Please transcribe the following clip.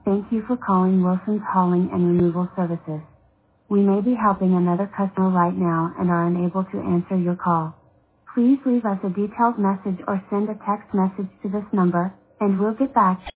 Thank you for calling Wilson's Hauling and Removal Services. We may be helping another customer right now and are unable to answer your call. Please leave us a detailed message or send a text message to this number, and we'll get back